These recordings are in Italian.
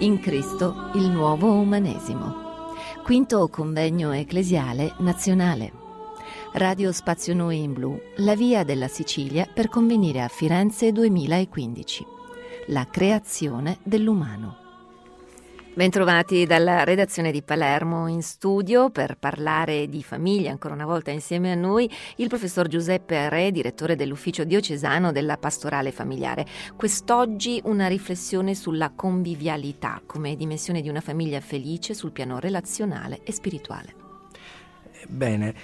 In Cristo il nuovo umanesimo. Quinto convegno ecclesiale nazionale. Radio Spazio Noi in Blu, la via della Sicilia per convenire a Firenze 2015. La creazione dell'umano. Bentrovati dalla redazione di Palermo. In studio per parlare di famiglia, ancora una volta insieme a noi, il professor Giuseppe Re, direttore dell'ufficio diocesano della pastorale familiare. Quest'oggi una riflessione sulla convivialità come dimensione di una famiglia felice sul piano relazionale e spirituale. Bene,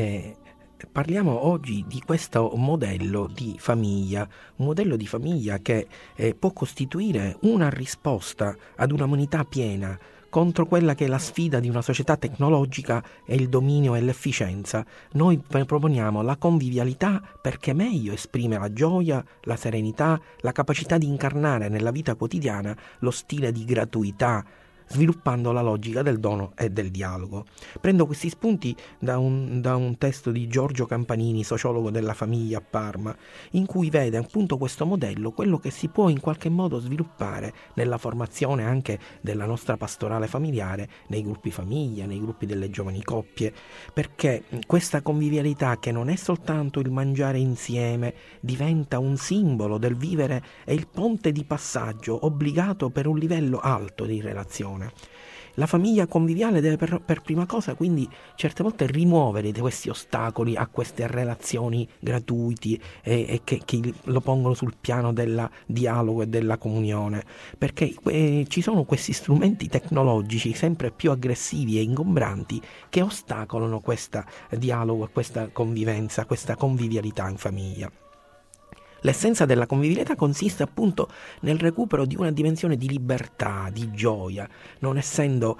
parliamo oggi di questo modello di famiglia, un modello di famiglia che può costituire una risposta ad un'umanità piena contro quella che è la sfida di una società tecnologica e il dominio e l'efficienza. Noi proponiamo la convivialità perché meglio esprime la gioia, la serenità, la capacità di incarnare nella vita quotidiana lo stile di gratuità, sviluppando la logica del dono e del dialogo. Prendo questi spunti da un testo di Giorgio Campanini, sociologo della famiglia a Parma, in cui vede appunto questo modello, quello che si può in qualche modo sviluppare nella formazione anche della nostra pastorale familiare, nei gruppi famiglia, nei gruppi delle giovani coppie, perché questa convivialità, che non è soltanto il mangiare insieme, diventa un simbolo del vivere e il ponte di passaggio obbligato per un livello alto di relazione. La famiglia conviviale deve per prima cosa quindi certe volte rimuovere questi ostacoli a queste relazioni gratuiti e che lo pongono sul piano del dialogo e della comunione, perché ci sono questi strumenti tecnologici sempre più aggressivi e ingombranti che ostacolano questo dialogo, questa convivenza, questa convivialità in famiglia. L'essenza della convivialità consiste appunto nel recupero di una dimensione di libertà, di gioia, non essendo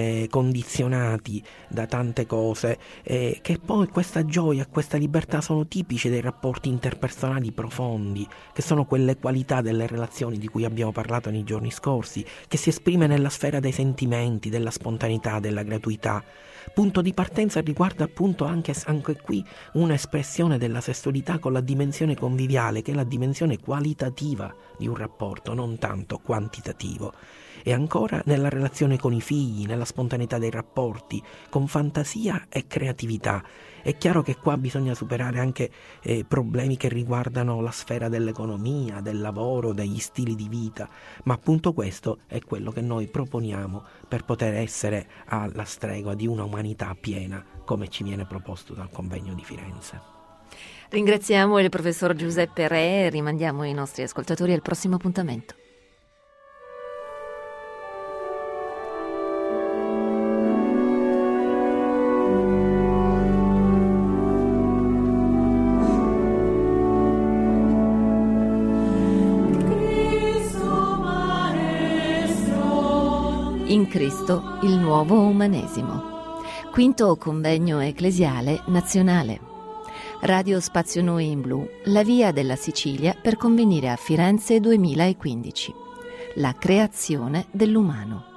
condizionati da tante cose, che poi questa gioia e questa libertà sono tipici dei rapporti interpersonali profondi, che sono quelle qualità delle relazioni di cui abbiamo parlato nei giorni scorsi, che si esprime nella sfera dei sentimenti, della spontaneità, della gratuità. Punto di partenza riguarda appunto anche qui un'espressione della sessualità con la dimensione conviviale, che è la dimensione qualitativa di un rapporto, non tanto quantitativo. E ancora nella relazione con i figli, nella spontaneità dei rapporti, con fantasia e creatività. È chiaro che qua bisogna superare anche problemi che riguardano la sfera dell'economia, del lavoro, degli stili di vita, ma appunto questo è quello che noi proponiamo per poter essere alla stregua di una umanità piena, come ci viene proposto dal convegno di Firenze. Ringraziamo il professor Giuseppe Re e rimandiamo i nostri ascoltatori al prossimo appuntamento. In Cristo il nuovo umanesimo. Quinto convegno ecclesiale nazionale. Radio Spazio Noi in Blu, la via della Sicilia per convenire a Firenze 2015. La creazione dell'umano.